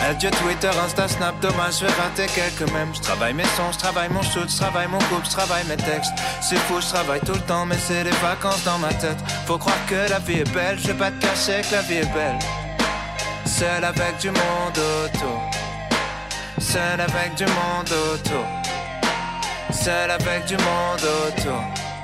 Adieu Twitter, Insta, Snap, dommage, je vais rater quelques mèmes. Je travaille mes sons, je travaille mon shoot, je travaille mon couple, je travaille mes textes. C'est fou, je travaille tout le temps, mais c'est des vacances dans ma tête. Faut croire que la vie est belle, je vais pas te cacher que la vie est belle. Seul avec du monde autour. Seul avec du monde autour. Seul avec du monde autour.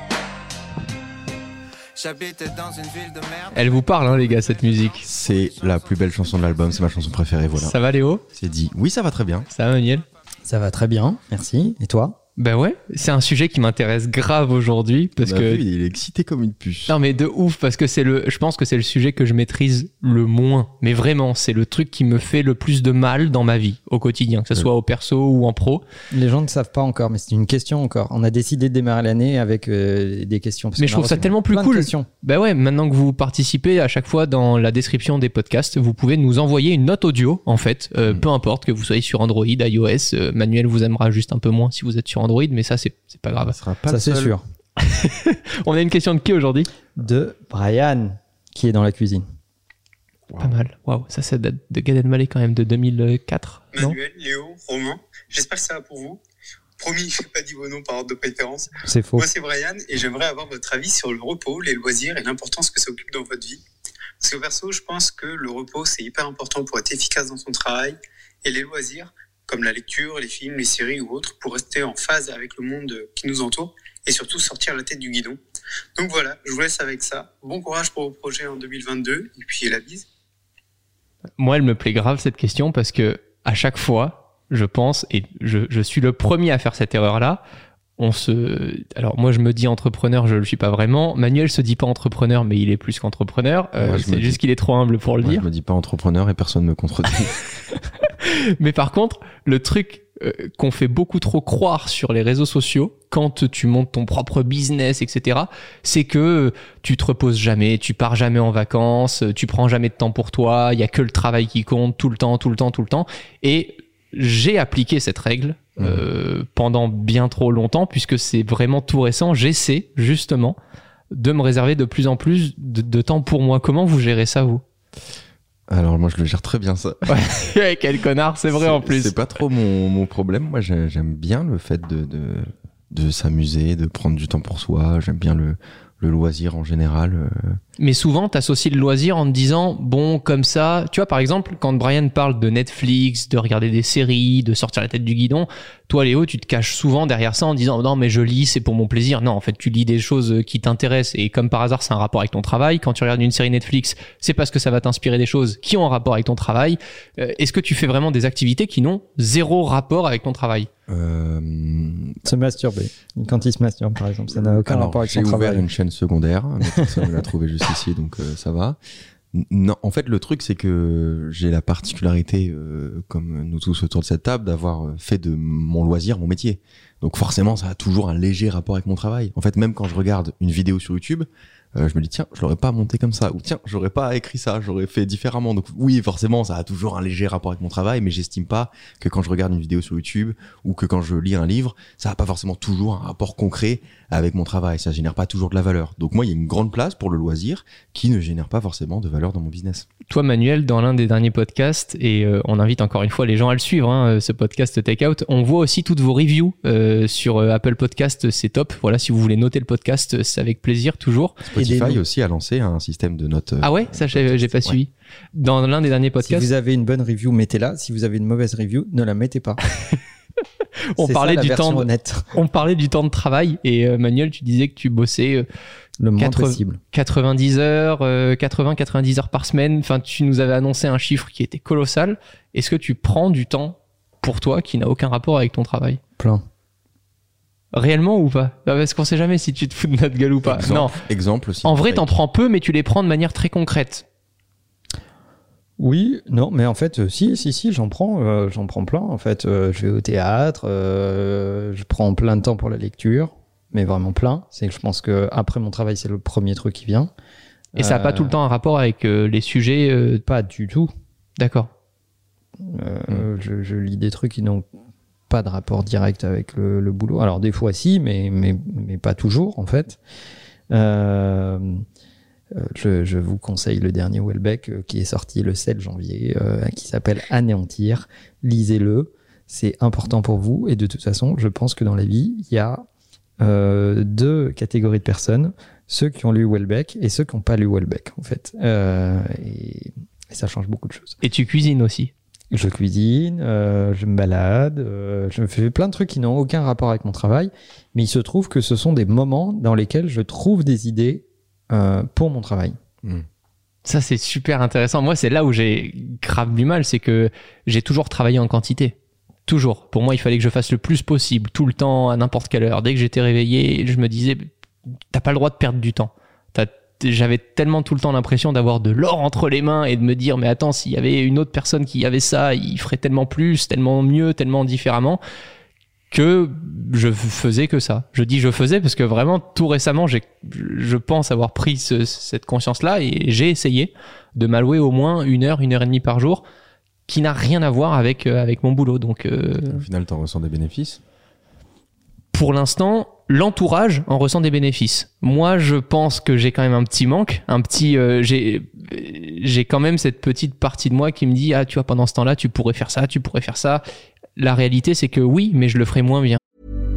J'habitais dans une ville de merde. Elle vous parle, hein, les gars, cette musique. C'est la plus belle chanson de l'album, c'est ma chanson préférée, voilà. Ça va, Léo? C'est dit. Oui, ça va très bien. Ça va, Manuel? Ça va très bien, merci. Et toi? Ben ouais, c'est un sujet qui m'intéresse grave aujourd'hui parce que il est excité comme une puce. non mais de ouf parce que je pense que c'est le sujet que je maîtrise le moins. Mais vraiment, c'est le truc qui me fait le plus de mal dans ma vie au quotidien, que ce soit au perso ou en pro. Les gens ne savent pas encore, mais c'est une question encore. On a décidé de démarrer l'année avec des questions. Mais je trouve ça tellement plus cool. Ben ouais, maintenant que vous participez à chaque fois dans la description des podcasts, vous pouvez nous envoyer une note audio en fait, peu importe que vous soyez sur Android, iOS. Manuel vous aimera juste un peu moins si vous êtes sur Android, mais ça c'est pas grave. Ça c'est sûr. On a une question de qui aujourd'hui? De Brian, qui est dans la cuisine. Wow. Pas mal. Waouh, ça date de Gad Elmaleh quand même, de 2004. Manuel, Léo, Romain, j'espère que ça va pour vous. Promis, je n'ai pas dit vos noms par ordre de préférence. C'est faux. Moi c'est Brian et j'aimerais avoir votre avis sur le repos, les loisirs et l'importance que ça occupe dans votre vie. Parce que perso, je pense que le repos c'est hyper important pour être efficace dans son travail et les loisirs, comme la lecture, les films, les séries ou autres, pour rester en phase avec le monde qui nous entoure et surtout sortir la tête du guidon. Donc voilà, je vous laisse avec ça. Bon courage pour vos projets en 2022 et puis la bise. Moi, elle me plaît grave cette question parce que à chaque fois, je pense, et je suis le premier à faire cette erreur-là, alors moi je me dis entrepreneur, je le suis pas vraiment. Manuel se dit pas entrepreneur, mais il est plus qu'entrepreneur. C'est juste qu'il est trop humble pour le dire. Je me dis pas entrepreneur et personne me contredit. Mais par contre, le truc qu'on fait beaucoup trop croire sur les réseaux sociaux, quand tu montes ton propre business, etc., c'est que tu te reposes jamais, tu pars jamais en vacances, tu prends jamais de temps pour toi, il y a que le travail qui compte tout le temps. Et j'ai appliqué cette règle pendant bien trop longtemps, puisque c'est vraiment tout récent. J'essaie justement de me réserver de plus en plus de temps pour moi. Comment vous gérez ça, vous ? Alors moi je le gère très bien ça. Ouais, quel connard, c'est vrai en plus. C'est pas trop mon problème. Moi j'aime bien le fait de s'amuser, de prendre du temps pour soi. J'aime bien le loisir en général. Mais souvent, t'associes le loisir en te disant, bon, comme ça, tu vois, par exemple, quand Brian parle de Netflix, de regarder des séries, de sortir la tête du guidon, toi, Léo, tu te caches souvent derrière ça en disant, non, mais je lis, c'est pour mon plaisir. Non, en fait, tu lis des choses qui t'intéressent et comme par hasard, c'est un rapport avec ton travail. Quand tu regardes une série Netflix, c'est parce que ça va t'inspirer des choses qui ont un rapport avec ton travail. Est-ce que tu fais vraiment des activités qui n'ont zéro rapport avec ton travail? Se masturber. Quand il se masturbe, par exemple, ça n'a aucun rapport avec son travail. J'ai ouvert une chaîne secondaire, mais personne ne l'a trouvé juste ici, donc ça va. Non, en fait, le truc, c'est que j'ai la particularité, comme nous tous autour de cette table, d'avoir fait de mon loisir mon métier. Donc forcément, ça a toujours un léger rapport avec mon travail. En fait, même quand je regarde une vidéo sur YouTube, je me dis tiens, je l'aurais pas monté comme ça, ou tiens, j'aurais pas écrit ça, j'aurais fait différemment. Donc oui, forcément, ça a toujours un léger rapport avec mon travail, mais j'estime pas que quand je regarde une vidéo sur YouTube ou que quand je lis un livre, ça a pas forcément toujours un rapport concret avec mon travail. Ça génère pas toujours de la valeur. Donc moi, il y a une grande place pour le loisir qui ne génère pas forcément de valeur dans mon business. Toi, Manuel, dans l'un des derniers podcasts, et on invite encore une fois les gens à le suivre, hein, ce podcast Takeout, on voit aussi toutes vos reviews sur Apple Podcast, c'est top. Voilà, si vous voulez noter le podcast, c'est avec plaisir toujours. Spotify aussi a lancé un système de notes. Ah ouais, ça j'ai pas suivi. Dans l'un des derniers podcasts. Si vous avez une bonne review, mettez-la. Si vous avez une mauvaise review, ne la mettez pas. On parlait du temps de travail et Manuel, tu disais que tu bossais le moins possible. 90 heures, 90 heures par semaine. Enfin, tu nous avais annoncé un chiffre qui était colossal. Est-ce que tu prends du temps pour toi qui n'a aucun rapport avec ton travail? Plein. Réellement ou pas? Parce qu'on sait jamais si tu te fous de notre gueule ou pas. Exemple aussi. En vrai, t'en prends peu, mais tu les prends de manière très concrète. Oui, non, mais en fait, si, j'en prends plein. En fait, je vais au théâtre, je prends plein de temps pour la lecture, mais vraiment plein. C'est que je pense que après mon travail, c'est le premier truc qui vient. Et ça n'a pas tout le temps un rapport avec les sujets Pas du tout. D'accord. Je lis des trucs qui n'ont pas de rapport direct avec le boulot. Alors des fois si, mais pas toujours en fait. Je vous conseille le dernier Houellebecq qui est sorti le 7 janvier, qui s'appelle Anéantir. Lisez-le, c'est important pour vous. Et de toute façon, je pense que dans la vie, il y a 2 catégories de personnes, ceux qui ont lu Houellebecq et ceux qui n'ont pas lu Houellebecq, en fait. Et ça change beaucoup de choses. Et tu cuisines aussi? Je cuisine, je me balade, je fais plein de trucs qui n'ont aucun rapport avec mon travail, mais il se trouve que ce sont des moments dans lesquels je trouve des idées pour mon travail. Ça, c'est super intéressant. Moi, c'est là où j'ai grave du mal, c'est que j'ai toujours travaillé en quantité. Toujours. Pour moi, il fallait que je fasse le plus possible, tout le temps, à n'importe quelle heure. Dès que j'étais réveillé, je me disais, t'as pas le droit de perdre du temps. J'avais tellement tout le temps l'impression d'avoir de l'or entre les mains et de me dire, mais attends, s'il y avait une autre personne qui avait ça, il ferait tellement plus, tellement mieux, tellement différemment, que je faisais que ça. Je dis je faisais parce que vraiment, tout récemment, je pense avoir pris cette conscience-là et j'ai essayé de m'allouer au moins 1 heure, 1 heure et demie par jour, qui n'a rien à voir avec mon boulot. Donc, au final, t'en ressens des bénéfices? Pour l'instant, l'entourage en ressent des bénéfices. Moi, je pense que j'ai quand même un petit manque, j'ai quand même cette petite partie de moi qui me dit, ah, tu vois, pendant ce temps-là, tu pourrais faire ça, tu pourrais faire ça. La réalité, c'est que oui, mais je le ferai moins bien.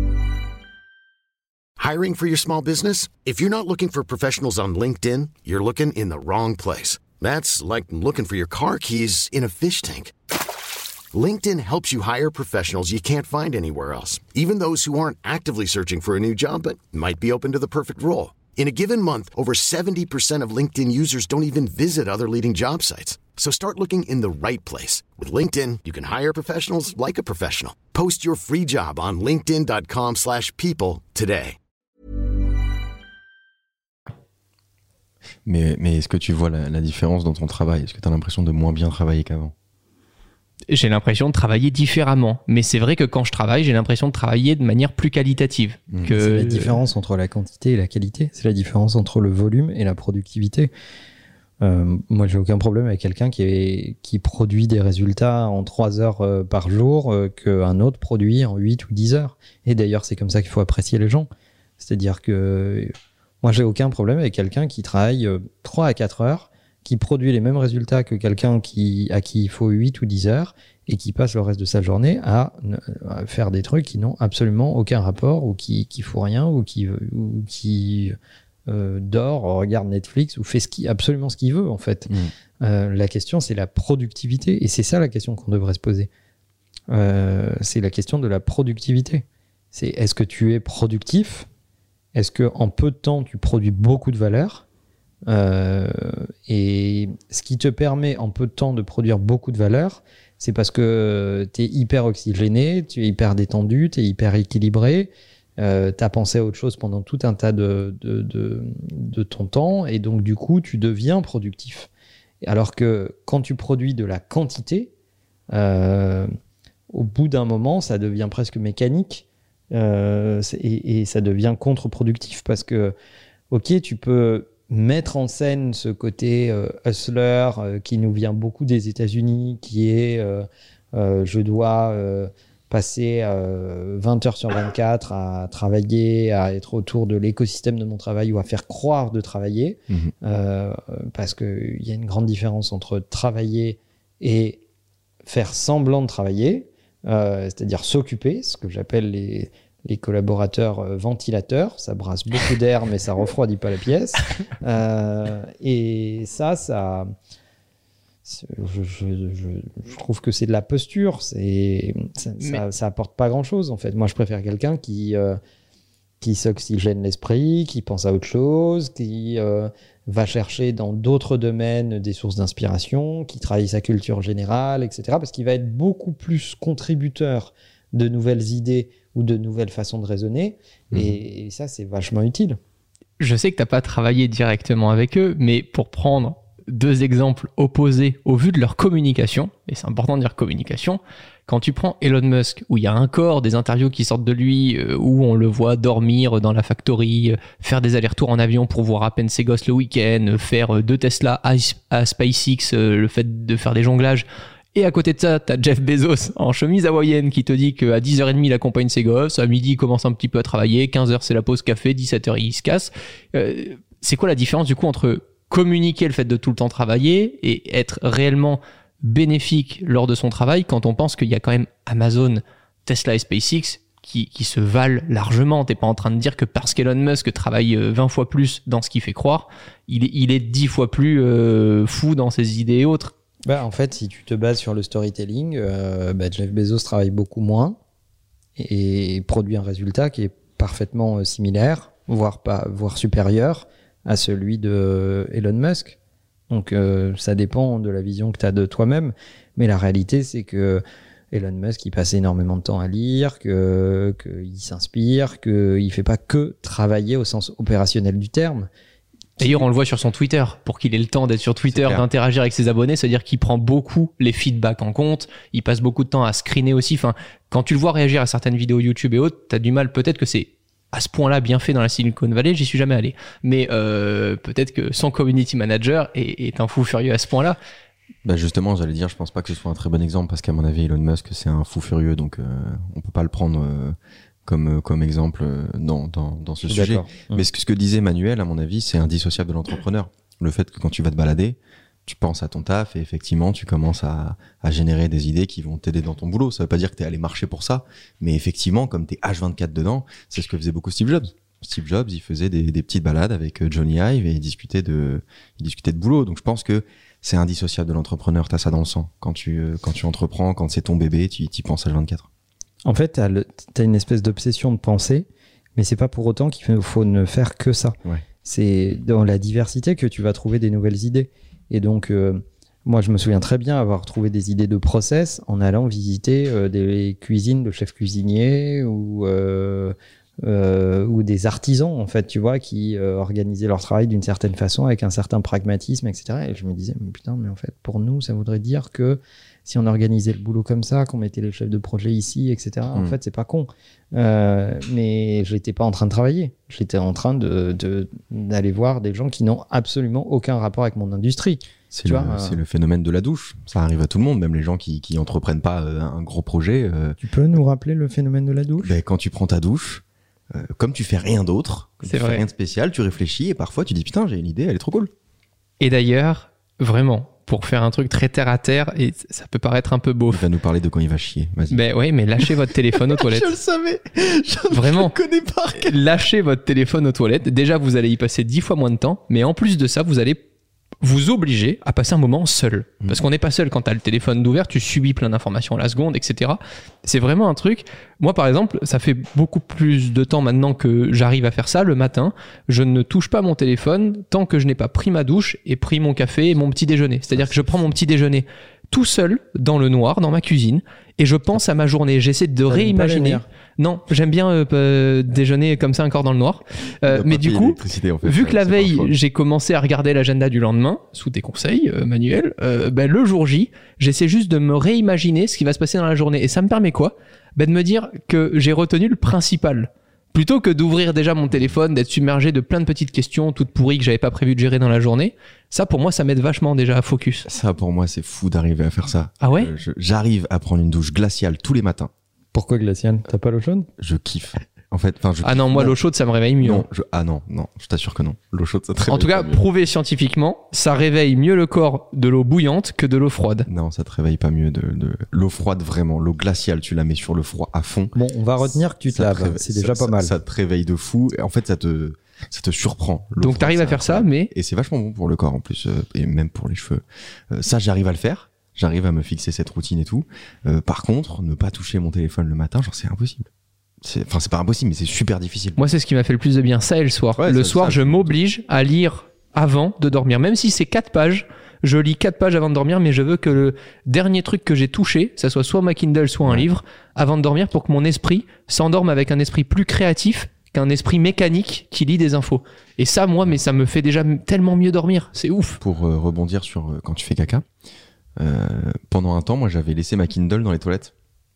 Hiring for your small business? If you're not looking for professionals on LinkedIn, you're looking in the wrong place. That's like looking for your car keys in a fish tank. LinkedIn helps you hire professionals you can't find anywhere else, even those who aren't actively searching for a new job but might be open to the perfect role. In a given month, over 70% of LinkedIn users don't even visit other leading job sites. So start looking in the right place. With LinkedIn, you can hire professionals like a professional. Post your free job on linkedin.com/people today. Mais est-ce que tu vois la différence dans ton travail? Est-ce que tu as l'impression de moins bien travailler qu'avant? J'ai l'impression de travailler différemment. Mais c'est vrai que quand je travaille, j'ai l'impression de travailler de manière plus qualitative. C'est la différence entre la quantité et la qualité. C'est la différence entre le volume et la productivité. Moi, j'ai aucun problème avec quelqu'un qui produit des résultats en 3 heures par jour qu'un autre produit en 8 ou 10 heures. Et d'ailleurs, c'est comme ça qu'il faut apprécier les gens. C'est-à-dire que moi, j'ai aucun problème avec quelqu'un qui travaille 3 à 4 heures, qui produit les mêmes résultats que quelqu'un à qui il faut 8 ou 10 heures et qui passe le reste de sa journée à faire des trucs qui n'ont absolument aucun rapport ou qui font rien ou qui dort, regarde Netflix ou fait absolument ce qu'il veut en fait. La question, c'est la productivité et c'est ça la question qu'on devrait se poser. C'est la question de la productivité. C'est est-ce que tu es productif? Est-ce qu'en peu de temps, tu produis beaucoup de valeur? Et ce qui te permet en peu de temps de produire beaucoup de valeur, c'est parce que tu es hyper oxygéné, tu es hyper détendu, tu es hyper équilibré, tu as pensé à autre chose pendant tout un tas de ton temps, et donc du coup, tu deviens productif. Alors que quand tu produis de la quantité, au bout d'un moment, ça devient presque mécanique. Et ça devient contre-productif parce que, ok, tu peux mettre en scène ce côté hustler qui nous vient beaucoup des États-Unis, qui est je dois passer 20 heures sur 24 à travailler, à être autour de l'écosystème de mon travail ou à faire croire de travailler, parce qu'il y a une grande différence entre travailler et faire semblant de travailler. C'est-à-dire s'occuper, ce que j'appelle les collaborateurs ventilateurs. Ça brasse beaucoup d'air, mais ça refroidit pas la pièce. Et ça je trouve que c'est de la posture. Ça apporte pas grand-chose, en fait. Moi, je préfère quelqu'un qui s'oxygène l'esprit, qui pense à autre chose, qui va chercher dans d'autres domaines des sources d'inspiration, qui travaille sa culture générale, etc. Parce qu'il va être beaucoup plus contributeur de nouvelles idées ou de nouvelles façons de raisonner. Et ça, c'est vachement utile. Je sais que tu n'as pas travaillé directement avec eux, mais pour prendre 2 exemples opposés au vu de leur communication, et c'est important de dire communication, quand tu prends Elon Musk, où il y a encore des interviews qui sortent de lui, où on le voit dormir dans la factory, faire des allers-retours en avion pour voir à peine ses gosses le week-end, faire 2 Tesla à SpaceX, le fait de faire des jonglages. Et à côté de ça, t'as Jeff Bezos en chemise hawaïenne qui te dit qu'à 10h30, il accompagne ses gosses, à midi, il commence un petit peu à travailler, 15h, c'est la pause café, 17h, il se casse. C'est quoi la différence du coup entre communiquer le fait de tout le temps travailler et être réellement bénéfique lors de son travail quand on pense qu'il y a quand même Amazon, Tesla et SpaceX qui se valent largement. T'es pas en train de dire que parce qu'Elon Musk travaille 20 fois plus dans ce qu'il fait croire, il est 10 fois plus fou dans ses idées et autres. En fait, si tu te bases sur le storytelling, Jeff Bezos travaille beaucoup moins et produit un résultat qui est parfaitement similaire, voire supérieur à celui de Elon Musk. Donc ça dépend de la vision que tu as de toi-même, mais la réalité c'est que Elon Musk il passe énormément de temps à lire, qu'il s'inspire, qu'il fait pas que travailler au sens opérationnel du terme. D'ailleurs, on le voit sur son Twitter. Pour qu'il ait le temps d'être sur Twitter, d'interagir avec ses abonnés, c'est-à-dire qu'il prend beaucoup les feedbacks en compte. Il passe beaucoup de temps à screener aussi. Enfin, quand tu le vois réagir à certaines vidéos YouTube et autres, t'as du mal. Peut-être que c'est à ce point-là bien fait dans la Silicon Valley. J'y suis jamais allé. Mais peut-être que son community manager est un fou furieux à ce point-là. Justement, j'allais dire, je pense pas que ce soit un très bon exemple parce qu'à mon avis, Elon Musk, c'est un fou furieux. Donc, on peut pas le prendre... comme exemple dans ce sujet. Mais ce que disait Manuel, à mon avis, c'est indissociable de l'entrepreneur. Le fait que quand tu vas te balader, tu penses à ton taf et effectivement, tu commences à générer des idées qui vont t'aider dans ton boulot. Ça veut pas dire que t'es allé marcher pour ça, mais effectivement, comme t'es H24 dedans, c'est ce que faisait beaucoup Steve Jobs. Steve Jobs, il faisait des petites balades avec Johnny Ive et il discutait de boulot. Donc je pense que c'est indissociable de l'entrepreneur. T'as ça dans le sang. Quand tu entreprends, quand c'est ton bébé, tu y penses H24. En fait, t'as une espèce d'obsession de pensée, mais c'est pas pour autant qu'il faut ne faire que ça. Ouais. C'est dans la diversité que tu vas trouver des nouvelles idées. Et donc, moi, je me souviens très bien avoir trouvé des idées de process en allant visiter des cuisines de chefs cuisiniers ou des artisans, en fait, tu vois, qui organisaient leur travail d'une certaine façon, avec un certain pragmatisme, etc. Et je me disais, mais en fait, pour nous, ça voudrait dire que si on organisait le boulot comme ça, qu'on mettait les chefs de projet ici, etc. En fait, c'est pas con. Mais je n'étais pas en train de travailler. J'étais en train d'aller voir des gens qui n'ont absolument aucun rapport avec mon industrie. C'est le phénomène de la douche. Ça arrive à tout le monde, même les gens qui entreprennent pas un gros projet. Tu peux nous rappeler le phénomène de la douche ? Quand tu prends ta douche, comme tu fais rien d'autre, tu fais rien de spécial, tu réfléchis et parfois tu dis putain, j'ai une idée, elle est trop cool. Et d'ailleurs, vraiment, pour faire un truc très terre à terre, et ça peut paraître un peu beauf. Il va nous parler de quand il va chier. Vas-y. Oui, mais lâchez votre téléphone aux toilettes. Je le savais. Vraiment. Je connais pas. Lâchez votre téléphone aux toilettes. Déjà, vous allez y passer 10 fois moins de temps, mais en plus de ça, vous allez vous obliger à passer un moment seul. Parce qu'on n'est pas seul quand tu as le téléphone d'ouvert, tu subis plein d'informations à la seconde, etc. C'est vraiment un truc. Moi, par exemple, ça fait beaucoup plus de temps maintenant que j'arrive à faire ça. Le matin, je ne touche pas mon téléphone tant que je n'ai pas pris ma douche et pris mon café et mon petit déjeuner. C'est-à-dire que je prends mon petit déjeuner tout seul, dans le noir, dans ma cuisine, et je pense à ma journée. J'essaie de réimaginer. Non, j'aime bien déjeuner comme ça encore dans le noir. Mais du coup, vu que la veille, j'ai commencé à regarder l'agenda du lendemain, sous tes conseils, Manuel, le jour J, j'essaie juste de me réimaginer ce qui va se passer dans la journée. Et ça me permet quoi ? De me dire que j'ai retenu le principal. Plutôt que d'ouvrir déjà mon téléphone, d'être submergé de plein de petites questions toutes pourries que j'avais pas prévu de gérer dans la journée, ça pour moi ça m'aide vachement déjà à focus. Ça pour moi c'est fou d'arriver à faire ça. Ah ouais ? J'arrive à prendre une douche glaciale tous les matins. Pourquoi glaciale ? T'as pas l'eau chaude ? Je kiffe. En fait, moi l'eau chaude ça me réveille mieux. Non, je t'assure que non. L'eau chaude ça te réveille. En tout cas, prouvé scientifiquement, ça réveille mieux le corps de l'eau bouillante que de l'eau froide. Non, ça te réveille pas mieux de l'eau froide vraiment. L'eau glaciale, tu la mets sur le froid à fond. Bon, on va retenir que tu te laves. C'est déjà pas mal. Ça te réveille de fou. Et en fait, ça te surprend. Donc t'arrives à faire ça, mais et c'est vachement bon pour le corps en plus et même pour les cheveux. Ça, j'arrive à le faire. J'arrive à me fixer cette routine et tout. Par contre, ne pas toucher mon téléphone le matin, genre c'est impossible. C'est pas impossible, mais c'est super difficile. Moi, c'est ce qui m'a fait le plus de bien, ça et le soir. Ouais, le soir, je m'oblige à lire avant de dormir. Même si c'est 4 pages, je lis 4 pages avant de dormir, mais je veux que le dernier truc que j'ai touché, ça soit ma Kindle, soit un livre, avant de dormir pour que mon esprit s'endorme avec un esprit plus créatif qu'un esprit mécanique qui lit des infos. Et ça, moi, mais ça me fait déjà tellement mieux dormir. C'est ouf. Pour rebondir sur quand tu fais caca, pendant un temps, moi, j'avais laissé ma Kindle dans les toilettes.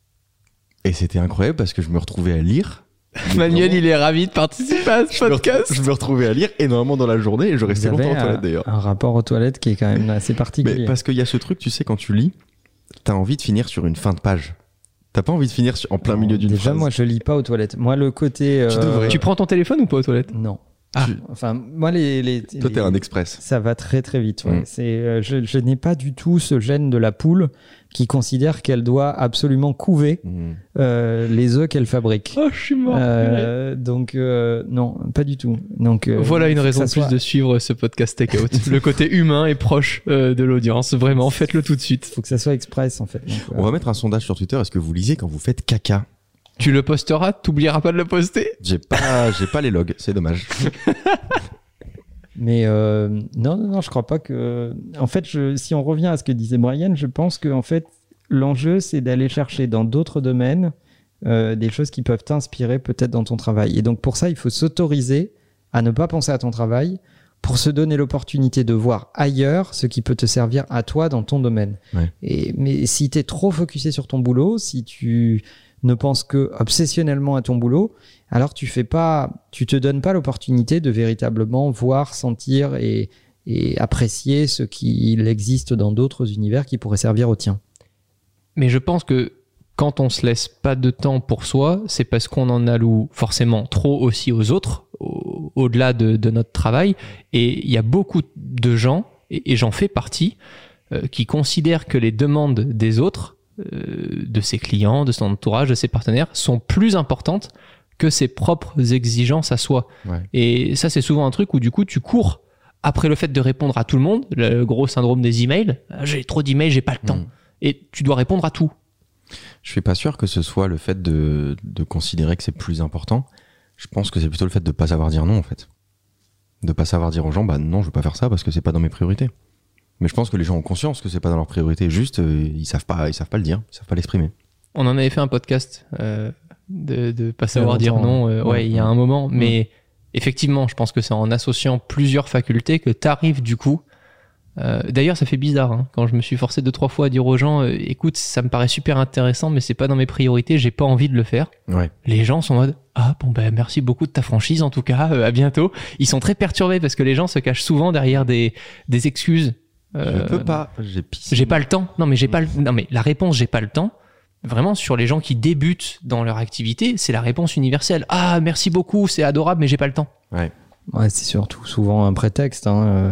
Et c'était incroyable parce que je me retrouvais à lire. Manuel, il est ravi de participer à ce podcast. Je me retrouvais à lire énormément dans la journée et je restais longtemps aux toilettes d'ailleurs. Un rapport aux toilettes qui est quand même assez particulier. Mais parce qu'il y a ce truc, tu sais, quand tu lis, t'as envie de finir sur une fin de page. T'as pas envie de finir en plein milieu d'une phrase. Déjà, moi, je lis pas aux toilettes. Moi, le côté... Tu prends ton téléphone ou pas aux toilettes ? Non. Ah. Enfin, moi, Toi, t'es un express. ça va très très vite. Ouais. Je n'ai pas du tout ce gène de la poule qui considère qu'elle doit absolument couver les œufs qu'elle fabrique. Oh, je suis mort. Donc, non, pas du tout. Donc, Voilà une faut que raison ça de plus soit- de suivre ce podcast Take Out. Le côté humain est proche de l'audience. Vraiment, faites-le tout de suite. faut que ça soit express, en fait. Donc, On va mettre un sondage sur Twitter. Est-ce que vous lisez quand vous faites caca? Tu le posteras, t'oublieras pas de le poster. J'ai pas les logs, c'est dommage. Mais non, je crois pas que. En fait, si on revient à ce que disait Brian, je pense que en fait, l'enjeu, c'est d'aller chercher dans d'autres domaines des choses qui peuvent t'inspirer peut-être dans ton travail. Et donc pour ça, il faut s'autoriser à ne pas penser à ton travail pour se donner l'opportunité de voir ailleurs ce qui peut te servir à toi dans ton domaine. Ouais. Mais si tu es trop focusé sur ton boulot, si tu ne penses que obsessionnellement à ton boulot, alors tu te donnes pas l'opportunité de véritablement voir, sentir et apprécier ce qu'il existe dans d'autres univers qui pourraient servir au tien. Mais je pense que quand on se laisse pas de temps pour soi, c'est parce qu'on en alloue forcément trop aussi aux autres, au-delà de notre travail. Et il y a beaucoup de gens, et j'en fais partie, qui considèrent que les demandes des autres, de ses clients, de son entourage, de ses partenaires, sont plus importantes que ses propres exigences à soi. Ouais. Et ça, c'est souvent un truc où du coup, tu cours après le fait de répondre à tout le monde, le gros syndrome des emails. J'ai trop d'emails, j'ai pas le temps. Et tu dois répondre à tout. Je suis pas sûr que ce soit le fait de considérer que c'est plus important. Je pense que c'est plutôt le fait de pas savoir dire non, en fait. De pas savoir dire aux gens, bah non, je veux pas faire ça parce que c'est pas dans mes priorités. Mais je pense que les gens ont conscience que c'est pas dans leurs priorités. Juste, ils savent pas le dire, ils savent pas l'exprimer. On en avait fait un podcast de pas savoir dire non. Ouais. Il y a un moment. Mais effectivement, je pense que c'est en associant plusieurs facultés que t'arrives du coup. D'ailleurs, ça fait bizarre hein, quand je me suis forcé 2-3 fois à dire aux gens écoute, ça me paraît super intéressant, mais c'est pas dans mes priorités, j'ai pas envie de le faire. Ouais. Les gens sont en mode ah bon ben merci beaucoup de ta franchise en tout cas, à bientôt. Ils sont très perturbés parce que les gens se cachent souvent derrière des excuses. Je peux pas, j'ai pissé. J'ai pas le temps. Non mais non mais la réponse j'ai pas le temps. Vraiment sur les gens qui débutent dans leur activité, c'est la réponse universelle. Ah merci beaucoup, c'est adorable, mais j'ai pas le temps. Ouais. Ouais, c'est surtout souvent un prétexte.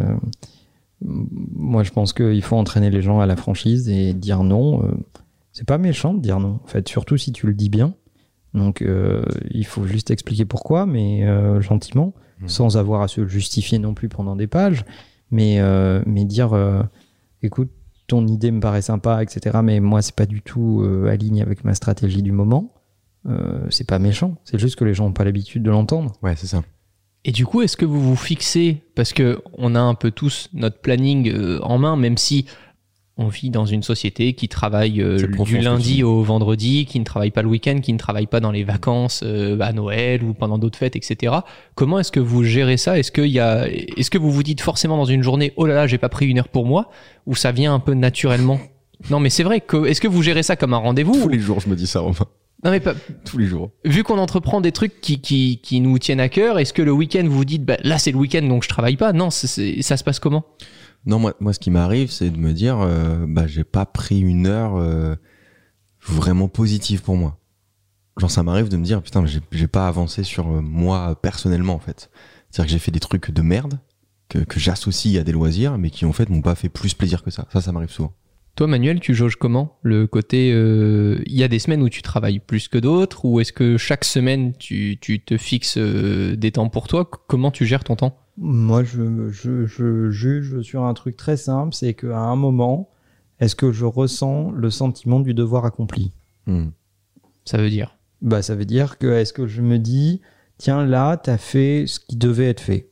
Moi, je pense qu'il faut entraîner les gens à la franchise et dire non. C'est pas méchant de dire non, en fait, surtout si tu le dis bien. Donc, il faut juste expliquer pourquoi, mais gentiment, sans avoir à se justifier non plus pendant des pages. Mais dire, écoute, ton idée me paraît sympa, etc. Mais moi, c'est pas du tout aligné avec ma stratégie du moment. C'est pas méchant. C'est juste que les gens n'ont pas l'habitude de l'entendre. Ouais, c'est ça. Et du coup, est-ce que vous vous fixez, parce que on a un peu tous notre planning en main, même si on vit dans une société qui travaille du lundi au vendredi, qui ne travaille pas le week-end, qui ne travaille pas dans les vacances à Noël ou pendant d'autres fêtes, etc. Comment est-ce que vous gérez ça ? Est-ce que vous vous dites forcément dans une journée, oh là là, j'ai pas pris 1 heure pour moi, ou ça vient un peu naturellement ? Non, mais c'est vrai. Est-ce que vous gérez ça comme un rendez-vous ? Tous les jours, je me dis ça, Romain. Non mais pas tous les jours. Vu qu'on entreprend des trucs qui nous tiennent à cœur, est-ce que le week-end vous vous dites bah, là c'est le week-end donc je travaille pas ? Non, ça se passe comment ? Non, moi ce qui m'arrive c'est de me dire j'ai pas pris 1 heure vraiment positive pour moi. Genre ça m'arrive de me dire putain j'ai pas avancé sur moi personnellement en fait. C'est-à-dire que j'ai fait des trucs de merde que j'associe à des loisirs mais qui en fait m'ont pas fait plus plaisir que ça. Ça m'arrive souvent. Toi, Manuel, tu jauges comment ? Le côté, il y a des semaines où tu travailles plus que d'autres, ou est-ce que chaque semaine tu te fixes des temps pour toi ? Comment tu gères ton temps ? Moi, je juge sur un truc très simple, c'est qu'à un moment, est-ce que je ressens le sentiment du devoir accompli ? Ça veut dire ? Bah, ça veut dire que est-ce que je me dis, tiens, là, t'as fait ce qui devait être fait.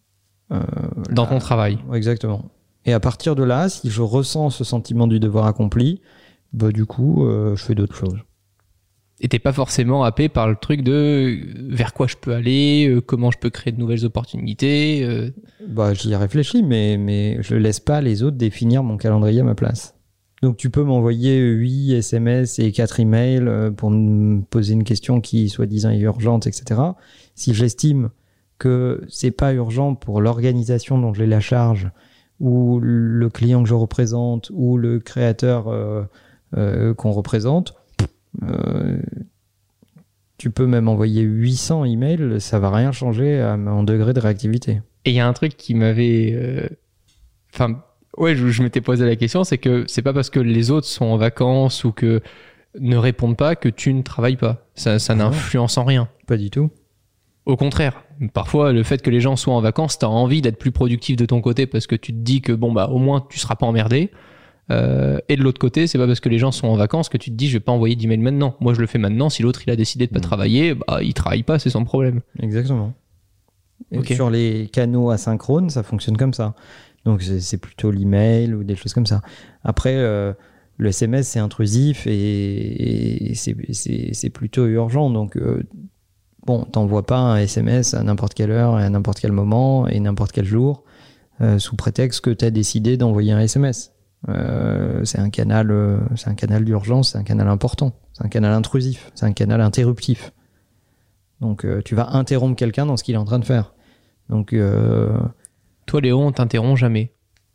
Dans ton travail. Exactement. Et à partir de là, si je ressens ce sentiment du devoir accompli, bah du coup, je fais d'autres choses. Et t'es pas forcément happé par le truc de vers quoi je peux aller, comment je peux créer de nouvelles opportunités Bah j'y ai réfléchi, mais je laisse pas les autres définir mon calendrier à ma place. Donc tu peux m'envoyer 8 SMS et 4 emails pour me poser une question qui soi-disant est urgente, etc. Si j'estime que c'est pas urgent pour l'organisation dont j'ai la charge, ou le client que je représente, ou le créateur qu'on représente, tu peux même envoyer 800 emails, ça va rien changer à mon degré de réactivité. Et il y a un truc qui m'avait... je m'étais posé la question, c'est que c'est pas parce que les autres sont en vacances ou que ne répondent pas que tu ne travailles pas. Ça n'influence en rien. Pas du tout. Au contraire, parfois le fait que les gens soient en vacances, t'as envie d'être plus productif de ton côté parce que tu te dis que au moins tu seras pas emmerdé. Et de l'autre côté, c'est pas parce que les gens sont en vacances que tu te dis je vais pas envoyer d'email maintenant. Moi je le fais maintenant. Si l'autre il a décidé de pas travailler, il travaille pas, c'est son problème. Exactement. Et Ok. sur les canaux asynchrones, ça fonctionne comme ça. Donc c'est plutôt l'email ou des choses comme ça. Après, le SMS c'est intrusif et c'est plutôt urgent. Donc t'envoies pas un SMS à n'importe quelle heure et à n'importe quel moment et n'importe quel jour sous prétexte que tu as décidé d'envoyer un SMS. C'est un canal d'urgence, c'est un canal important, c'est un canal intrusif, c'est un canal interruptif. Donc tu vas interrompre quelqu'un dans ce qu'il est en train de faire. Donc Toi Léo, on t'interrompt jamais.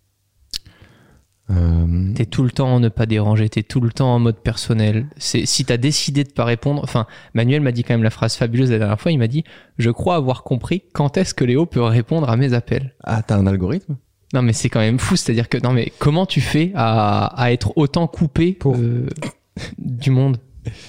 T'es tout le temps en ne pas déranger, t'es tout le temps en mode personnel. Si t'as décidé de pas répondre, Manuel m'a dit quand même la phrase fabuleuse la dernière fois, il m'a dit « Je crois avoir compris quand est-ce que Léo peut répondre à mes appels. » Ah, t'as un algorithme? Non mais c'est quand même fou, c'est-à-dire que comment tu fais à être autant coupé du monde?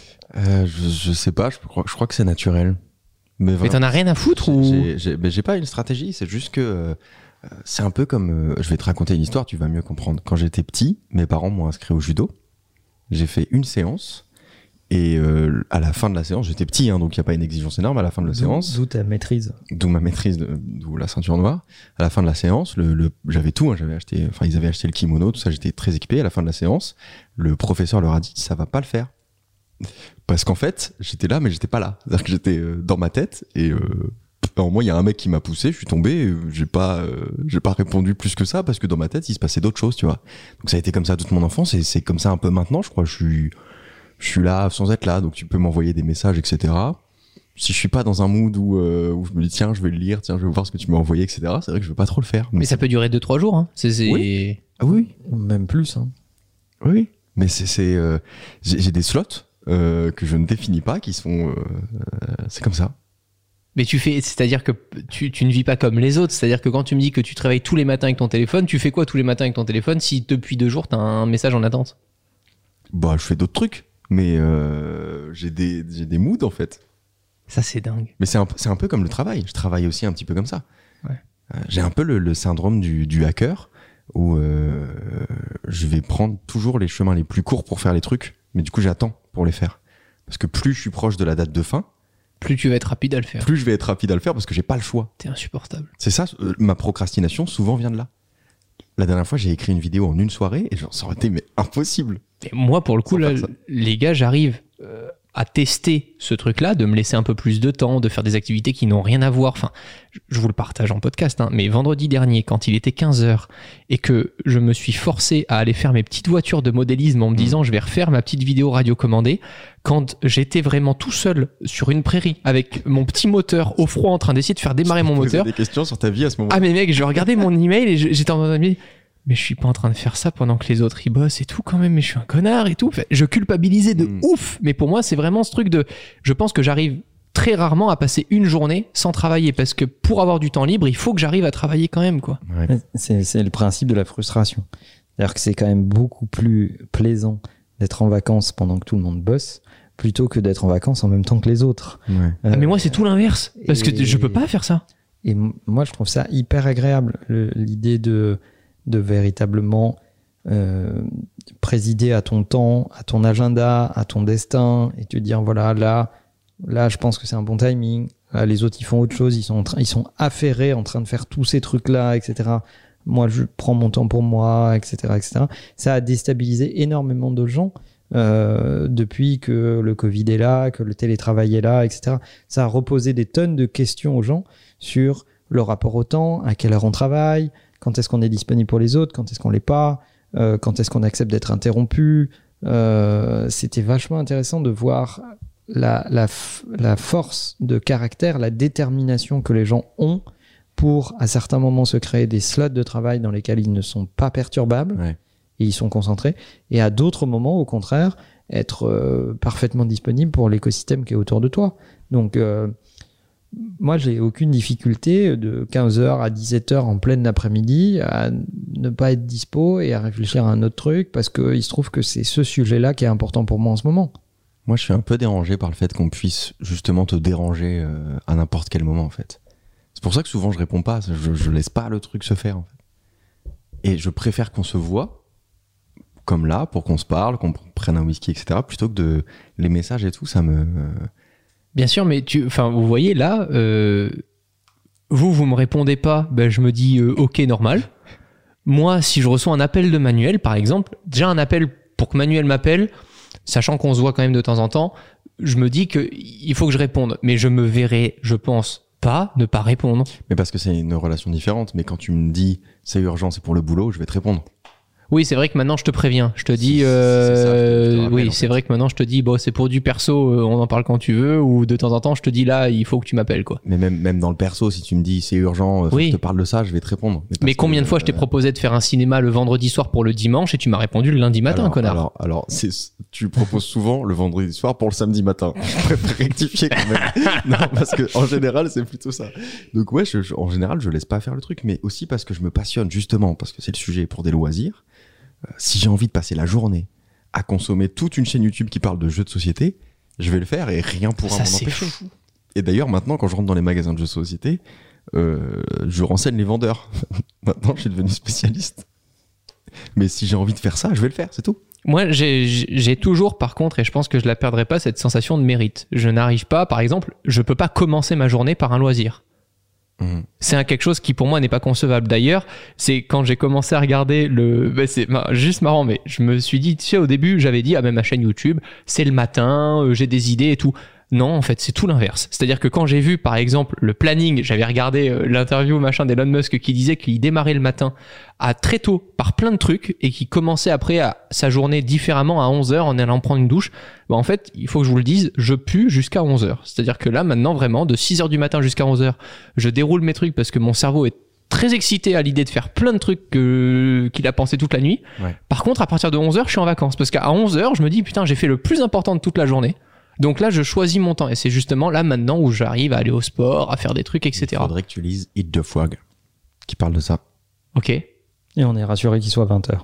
Je sais pas, je crois que c'est naturel. Mais t'en as rien à foutre ou... J'ai pas une stratégie, c'est juste que c'est un peu comme... je vais te raconter une histoire, tu vas mieux comprendre. Quand j'étais petit, mes parents m'ont inscrit au judo. J'ai fait une séance et à la fin de la séance, j'étais petit, donc il n'y a pas une exigence énorme à la fin de la séance. D'où ta maîtrise. D'où ma maîtrise, d'où la ceinture noire. À la fin de la séance, j'avais tout, j'avais acheté, ils avaient acheté le kimono, tout ça, j'étais très équipé. À la fin de la séance, le professeur leur a dit, ça va pas le faire. Parce qu'en fait, j'étais là, mais j'étais pas là. C'est-à-dire que j'étais dans ma tête et alors moi, il y a un mec qui m'a poussé, je suis tombé, j'ai pas répondu plus que ça parce que dans ma tête, il se passait d'autres choses, tu vois. Donc ça a été comme ça toute mon enfance et c'est comme ça un peu maintenant, je crois. Je suis là sans être là, donc tu peux m'envoyer des messages, etc. Si je suis pas dans un mood où je me dis tiens, je vais le lire, tiens, je vais voir ce que tu m'as envoyé, etc. C'est vrai que je veux pas trop le faire. Mais ça peut durer 2-3 jours. Hein. Oui. Ah oui. Même plus. Hein. Oui. Mais j'ai des slots que je ne définis pas, qui sont, c'est comme ça. Mais c'est-à-dire que tu ne vis pas comme les autres. C'est-à-dire que quand tu me dis que tu te réveilles tous les matins avec ton téléphone, tu fais quoi tous les matins avec ton téléphone si depuis 2 jours t'as un message en attente? Je fais d'autres trucs, mais j'ai des moods en fait. Ça c'est dingue. Mais c'est un peu comme le travail. Je travaille aussi un petit peu comme ça. Ouais. J'ai un peu le syndrome du hacker où je vais prendre toujours les chemins les plus courts pour faire les trucs, mais du coup j'attends pour les faire. Parce que plus je suis proche de la date de fin, plus tu vas être rapide à le faire. Plus je vais être rapide à le faire parce que j'ai pas le choix. T'es insupportable. C'est ça, ma procrastination souvent vient de là. La dernière fois, j'ai écrit une vidéo en une soirée et ça aurait été impossible. Et moi, pour le coup, là, les gars, j'arrive à tester ce truc-là, de me laisser un peu plus de temps, de faire des activités qui n'ont rien à voir. Enfin, je vous le partage en podcast, mais vendredi dernier, quand il était 15h et que je me suis forcé à aller faire mes petites voitures de modélisme en me disant je vais refaire ma petite vidéo radiocommandée, quand j'étais vraiment tout seul sur une prairie avec mon petit moteur au froid en train d'essayer de faire démarrer mon moteur. Des questions sur ta vie à ce moment-là. Ah mais mec, je regardais mon email et j'étais en mode mais je suis pas en train de faire ça pendant que les autres ils bossent et tout quand même, mais je suis un connard et tout. Enfin, je culpabilisais de ouf, mais pour moi c'est vraiment ce truc de, je pense que j'arrive très rarement à passer une journée sans travailler parce que pour avoir du temps libre, il faut que j'arrive à travailler quand même, quoi. Ouais. C'est le principe de la frustration. C'est-à-dire que c'est quand même beaucoup plus plaisant d'être en vacances pendant que tout le monde bosse plutôt que d'être en vacances en même temps que les autres. Ouais. Mais moi c'est tout l'inverse parce que je peux pas faire ça. Et moi je trouve ça hyper agréable, l'idée de véritablement présider à ton temps, à ton agenda, à ton destin, et te dire voilà, là je pense que c'est un bon timing, là, les autres ils font autre chose, ils sont affairés en train de faire tous ces trucs là, etc. Moi je prends mon temps pour moi, etc., etc. Ça a déstabilisé énormément de gens depuis que le Covid est là, que le télétravail est là, etc. Ça a reposé des tonnes de questions aux gens sur le rapport au temps, à quelle heure on travaille, quand est-ce qu'on est disponible pour les autres, quand est-ce qu'on l'est pas, quand est-ce qu'on accepte d'être interrompu. C'était vachement intéressant de voir la force de caractère, la détermination que les gens ont pour, à certains moments, se créer des slots de travail dans lesquels ils ne sont pas perturbables, ouais. et ils sont concentrés, et à d'autres moments, au contraire, être parfaitement disponible pour l'écosystème qui est autour de toi. Donc, moi, j'ai aucune difficulté de 15h à 17h en pleine après-midi à ne pas être dispo et à réfléchir à un autre truc parce qu'il se trouve que c'est ce sujet-là qui est important pour moi en ce moment. Moi, je suis un peu dérangé par le fait qu'on puisse justement te déranger à n'importe quel moment, en fait. C'est pour ça que souvent, je réponds pas. Je laisse pas le truc se faire, en fait. Et je préfère qu'on se voit, comme là, pour qu'on se parle, qu'on prenne un whisky, etc., plutôt que les messages et tout, ça me... Bien sûr, mais vous voyez là, vous me répondez pas, ben je me dis ok, normal. Moi, si je reçois un appel de Manuel, par exemple, déjà un appel pour que Manuel m'appelle, sachant qu'on se voit quand même de temps en temps, je me dis qu'il faut que je réponde. Mais je me verrai, je pense, pas ne pas répondre. Mais parce que c'est une relation différente. Mais quand tu me dis c'est urgent, c'est pour le boulot, je vais te répondre. Oui, c'est vrai que maintenant je te préviens. Je te dis, c'est vrai que maintenant je te dis, bon, c'est pour du perso, on en parle quand tu veux, ou de temps en temps je te dis là, il faut que tu m'appelles, quoi. Mais même dans le perso, si tu me dis c'est urgent, faut que je te parle de ça, je vais te répondre. Mais combien de fois je t'ai proposé de faire un cinéma le vendredi soir pour le dimanche et tu m'as répondu le lundi matin, connard. Alors, tu proposes souvent le vendredi soir pour le samedi matin. Je préfère rectifier quand même. Non, parce que en général, c'est plutôt ça. Donc ouais, en général, je laisse pas faire le truc, mais aussi parce que je me passionne justement, parce que c'est le sujet pour des loisirs. Si j'ai envie de passer la journée à consommer toute une chaîne YouTube qui parle de jeux de société, je vais le faire et rien pourra m'en empêcher. Et d'ailleurs, maintenant, quand je rentre dans les magasins de jeux de société, je renseigne les vendeurs. Maintenant, je suis devenu spécialiste. Mais si j'ai envie de faire ça, je vais le faire, c'est tout. Moi, j'ai toujours, par contre, et je pense que je la perdrai pas, cette sensation de mérite. Je n'arrive pas, par exemple, je peux pas commencer ma journée par un loisir. C'est quelque chose qui pour moi n'est pas concevable. D'ailleurs, c'est quand j'ai commencé à regarder c'est juste marrant, mais je me suis dit, tu sais, au début j'avais dit ma chaîne YouTube c'est le matin, j'ai des idées et tout. Non, en fait c'est tout l'inverse. C'est-à-dire que quand j'ai vu par exemple le planning, j'avais regardé l'interview d'Elon Musk qui disait qu'il démarrait le matin à très tôt par plein de trucs et qui commençait après sa journée différemment à 11h en allant prendre une douche. En fait, il faut que je vous le dise, je pue jusqu'à 11h. C'est-à-dire que là maintenant vraiment de 6h du matin jusqu'à 11h, je déroule mes trucs parce que mon cerveau est très excité à l'idée de faire plein de trucs qu'il a pensé toute la nuit. Ouais. Par contre, à partir de 11h, je suis en vacances parce qu'à 11h, je me dis putain, j'ai fait le plus important de toute la journée. Donc là, je choisis mon temps et c'est justement là maintenant où j'arrive à aller au sport, à faire des trucs, etc. Il faudrait que tu lises Eat the Frog, qui parle de ça. Ok. Et on est rassuré qu'il soit 20h.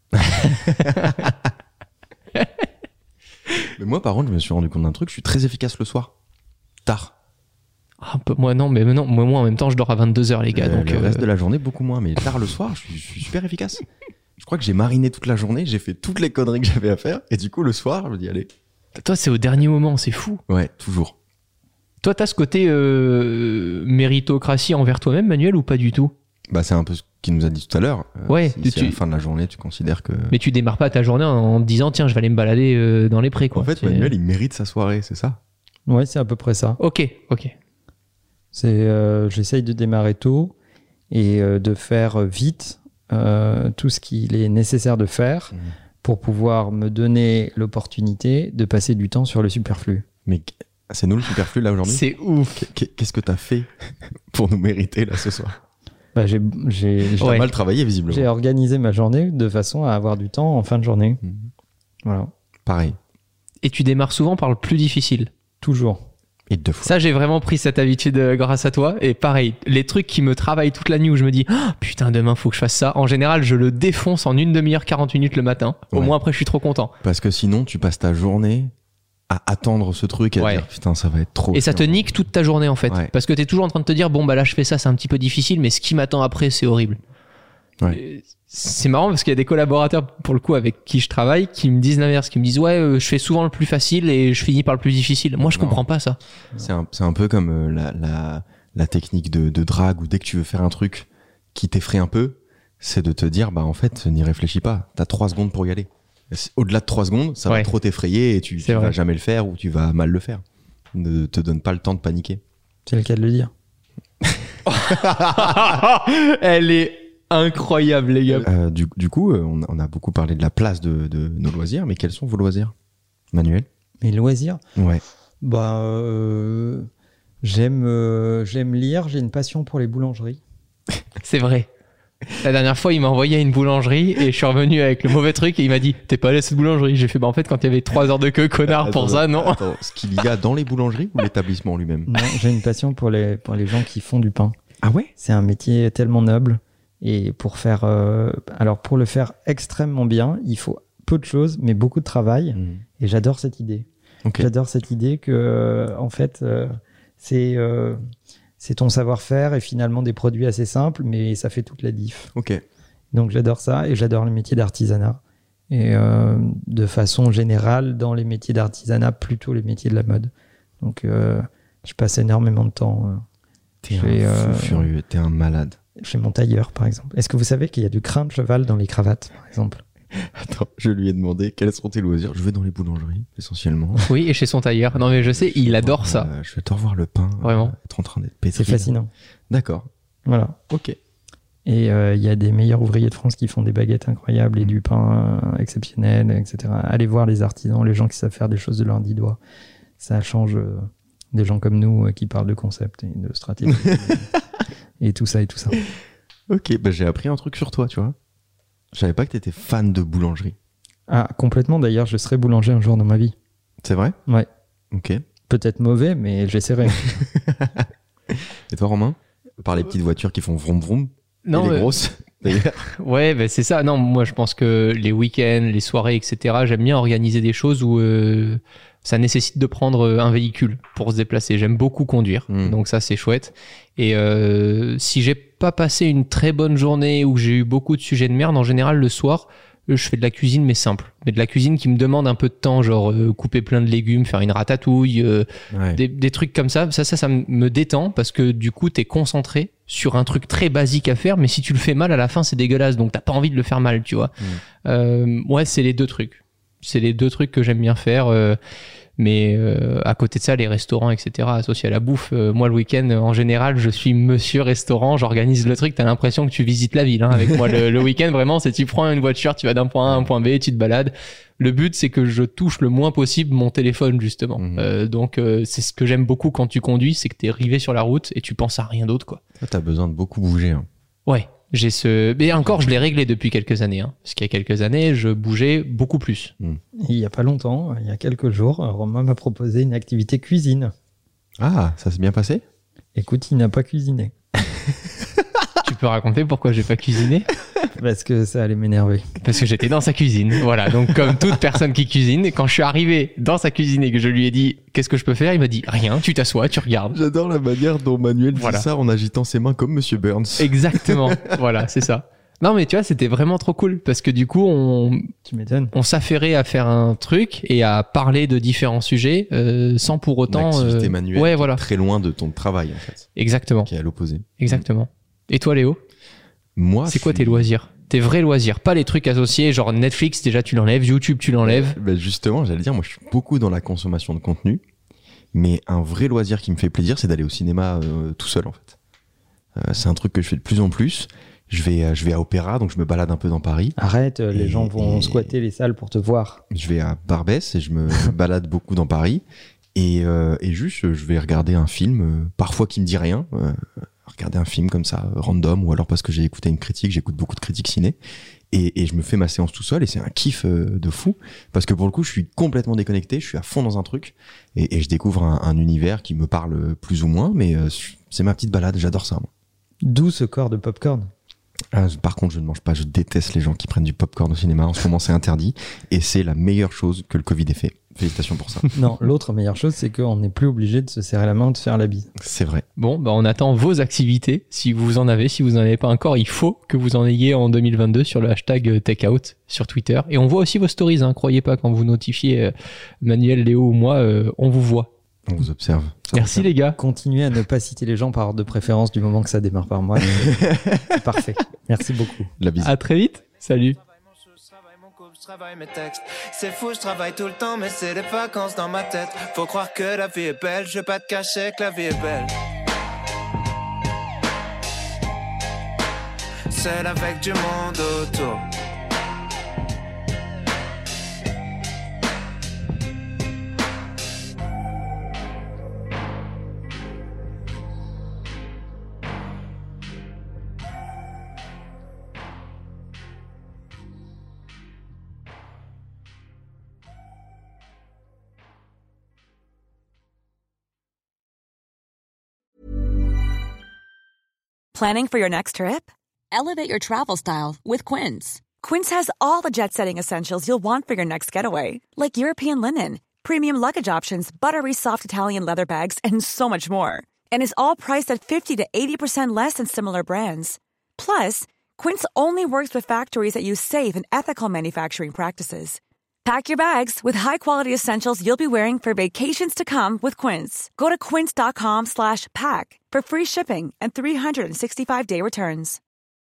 Mais moi, par contre, je me suis rendu compte d'un truc, je suis très efficace le soir. Tard. Un peu, moi non, mais non, moi en même temps, je dors à 22h, les gars. Donc le reste de la journée, beaucoup moins. Mais tard le soir, je suis super efficace. Je crois que j'ai mariné toute la journée, j'ai fait toutes les conneries que j'avais à faire. Et du coup, le soir, je me dis, allez. Toi, c'est au dernier moment, c'est fou. Ouais, toujours. Toi, t'as ce côté méritocratie envers toi-même, Manuel, ou pas du tout ? C'est un peu ce qu'il nous a dit tout à l'heure. Ouais. Si à la fin de la journée, tu considères que... Mais tu démarres pas ta journée en te disant, tiens, je vais aller me balader dans les prés, quoi. En fait, Manuel, il mérite sa soirée, c'est ça ? Ouais, c'est à peu près ça. Ok. J'essaye de démarrer tôt et de faire vite tout ce qu'il est nécessaire de faire pour pouvoir me donner l'opportunité de passer du temps sur le superflu. Mais c'est nous le superflu là aujourd'hui ? C'est ouf. Qu'est-ce que t'as fait pour nous mériter là ce soir ? J'ai mal travaillé visiblement. J'ai organisé ma journée de façon à avoir du temps en fin de journée. Voilà. Pareil. Et tu démarres souvent par le plus difficile ? Toujours. Et 2 fois. Ça, j'ai vraiment pris cette habitude grâce à toi. Et pareil, les trucs qui me travaillent toute la nuit où je me dis putain, demain faut que je fasse ça. En général, je le défonce en 1 demi-heure, 40 minutes le matin. Au moins après, je suis trop content. Parce que sinon, tu passes ta journée à attendre ce truc et à dire putain, ça va être trop. Et ça te nique toute ta journée en fait. Ouais. Parce que t'es toujours en train de te dire bon, là, je fais ça, c'est un petit peu difficile, mais ce qui m'attend après, c'est horrible. Ouais. C'est marrant parce qu'il y a des collaborateurs pour le coup avec qui je travaille qui me disent l'inverse, qui me disent je fais souvent le plus facile et je finis par le plus difficile. Moi je comprends pas ça. C'est un peu comme la technique de drague où dès que tu veux faire un truc qui t'effraie un peu, c'est de te dire en fait n'y réfléchis pas, t'as 3 secondes pour y aller. Au-delà de 3 secondes, ça va trop t'effrayer et tu vas jamais le faire ou tu vas mal le faire. Ne te donne pas le temps de paniquer. C'est le cas de le dire. Elle est incroyable les gars. Du coup, on a beaucoup parlé de la place de nos loisirs, mais quels sont vos loisirs, Manuel ? Mes loisirs ? Ouais. J'aime lire, j'ai une passion pour les boulangeries. C'est vrai. La dernière fois, il m'a envoyé à une boulangerie et je suis revenu avec le mauvais truc et il m'a dit t'es pas allé à cette boulangerie. J'ai fait en fait quand il y avait 3 heures de queue, connard, pour ça, non. Attends, ce qu'il y a dans les boulangeries ou l'établissement lui-même? Non, j'ai une passion pour les gens qui font du pain. Ah ouais? C'est un métier tellement noble. Et pour le faire extrêmement bien, il faut peu de choses, mais beaucoup de travail. Et j'adore cette idée. Okay. J'adore cette idée que, en fait, c'est ton savoir-faire et finalement des produits assez simples, mais ça fait toute la diff. Ok. Donc j'adore ça et j'adore le métier d'artisanat. Et de façon générale, dans les métiers d'artisanat, plutôt les métiers de la mode. Donc je passe énormément de temps. T'es un fou furieux, t'es un malade. Chez mon tailleur, par exemple. Est-ce que vous savez qu'il y a du crin de cheval dans les cravates, par exemple? Attends, je lui ai demandé quels sont tes loisirs. Je vais dans les boulangeries, essentiellement. Oui, et chez son tailleur. Non, mais je sais, il adore ça. Je vais te revoir le pain. Vraiment. Être en train d'être pétri. C'est fascinant. D'accord. Voilà. Ok. Et il y a des meilleurs ouvriers de France qui font des baguettes incroyables et du pain exceptionnel, etc. Allez voir les artisans, les gens qui savent faire des choses de leurs 10 doigts. Ça change des gens comme nous qui parlent de concept et de stratégie. Et tout ça et tout ça. Ok, bah j'ai appris un truc sur toi, tu vois. Je savais pas que t'étais fan de boulangerie. Ah, complètement. D'ailleurs, je serai boulanger un jour dans ma vie. C'est vrai? Ouais. Ok. Peut-être mauvais, mais j'essaierai. Et toi, Romain? Par les petites voitures qui font vroom vroom? Non, et les grosses, d'ailleurs. Ouais, ben c'est ça. Non, moi, je pense que les week-ends, les soirées, etc., j'aime bien organiser des choses où ça nécessite de prendre un véhicule pour se déplacer. J'aime beaucoup conduire, donc ça, c'est chouette. Et si j'ai pas passé une très bonne journée ou que j'ai eu beaucoup de sujets de merde, en général, le soir, je fais de la cuisine, mais simple. Mais de la cuisine qui me demande un peu de temps, genre couper plein de légumes, faire une ratatouille, des trucs comme ça. Ça me détend parce que du coup, t'es concentré sur un truc très basique à faire, mais si tu le fais mal, à la fin, c'est dégueulasse. Donc, t'as pas envie de le faire mal, tu vois. Ouais, c'est les deux trucs. C'est les deux trucs que j'aime bien faire. Mais à côté de ça, les restaurants, etc., associés à la bouffe, moi, le week-end, en général, je suis monsieur restaurant, j'organise le truc, t'as l'impression que tu visites la ville. Hein, avec moi, le week-end, vraiment, c'est tu prends une voiture, tu vas d'un point A à un point B, tu te balades. Le but, c'est que je touche le moins possible mon téléphone, justement. Donc, c'est ce que j'aime beaucoup quand tu conduis, c'est que t'es rivé sur la route et tu penses à rien d'autre, quoi. Toi, t'as besoin de beaucoup bouger. Hein. Ouais. Mais encore, je l'ai réglé depuis quelques années. Hein, parce qu'il y a quelques années, je bougeais beaucoup plus. Il y a pas longtemps, il y a quelques jours, Romain m'a proposé une activité cuisine. Ah, ça s'est bien passé? Écoute, il n'a pas cuisiné. Tu peux raconter pourquoi j'ai pas cuisiné? Parce que ça allait m'énerver. Parce que j'étais dans sa cuisine. Voilà. Donc, comme toute personne qui cuisine, quand je suis arrivé dans sa cuisine et que je lui ai dit qu'est-ce que je peux faire, il m'a dit rien, tu t'assois, tu regardes. J'adore la manière dont Manuel dit ça en agitant ses mains comme Monsieur Burns. Exactement. Voilà, c'est ça. Non, mais tu vois, c'était vraiment trop cool parce que du coup, tu m'étonnes. On s'affairait à faire un truc et à parler de différents sujets sans pour autant. L'activité manuelle, ouais, voilà. Très loin de ton travail en fait. Exactement. Qui est à l'opposé. Exactement. Et toi, Léo? Moi, c'est quoi tes loisirs? Tes vrais loisirs, pas les trucs associés, genre Netflix, déjà tu l'enlèves, YouTube, tu l'enlèves. Ben justement, j'allais dire, moi je suis beaucoup dans la consommation de contenu, mais un vrai loisir qui me fait plaisir, c'est d'aller au cinéma tout seul en fait. C'est un truc que je fais de plus en plus. Je vais à Opéra, donc je me balade un peu dans Paris. Arrête, les gens vont squatter les salles pour te voir. Je vais à Barbès et je me balade beaucoup dans Paris. Et juste, je vais regarder un film, parfois qui me dit rien. Regarder un film comme ça, random, ou alors parce que j'ai écouté une critique, j'écoute beaucoup de critiques ciné. Et je me fais ma séance tout seul et c'est un kiff de fou. Parce que pour le coup, je suis complètement déconnecté, je suis à fond dans un truc. Et je découvre un univers qui me parle plus ou moins, mais c'est ma petite balade, j'adore ça. Moi. D'où ce corps de popcorn? Par contre, je ne mange pas, je déteste les gens qui prennent du popcorn au cinéma. En ce moment, c'est interdit. Et c'est la meilleure chose que le Covid ait fait. Félicitations pour ça. Non, l'autre meilleure chose, c'est qu'on n'est plus obligé de se serrer la main, de se faire la bise. C'est vrai. Bon, bah on attend vos activités. Si vous en avez, si vous n'en avez pas encore, il faut que vous en ayez en 2022 sur le hashtag TechOut sur Twitter. Et on voit aussi vos stories, hein. Croyez pas, quand vous notifiez Manuel, Léo ou moi, on vous voit. On vous observe. Merci les gars. Continuez à ne pas citer les gens par ordre de préférence du moment que ça démarre par moi. Parfait. Merci beaucoup. La bise. À très vite. Salut. Je travaille mes textes, c'est fou, je travaille tout le temps, mais c'est des vacances dans ma tête. Faut croire que la vie est belle, je vais pas te cacher que la vie est belle. Seul avec du monde autour. Planning for your next trip? Elevate your travel style with Quince. Quince has all the jet-setting essentials you'll want for your next getaway, like European linen, premium luggage options, buttery soft Italian leather bags, and so much more. And is all priced at 50 to 80% less than similar brands. Plus, Quince only works with factories that use safe and ethical manufacturing practices. Pack your bags with high-quality essentials you'll be wearing for vacations to come with Quince. Go to quince.com/pack for free shipping and 365-day returns.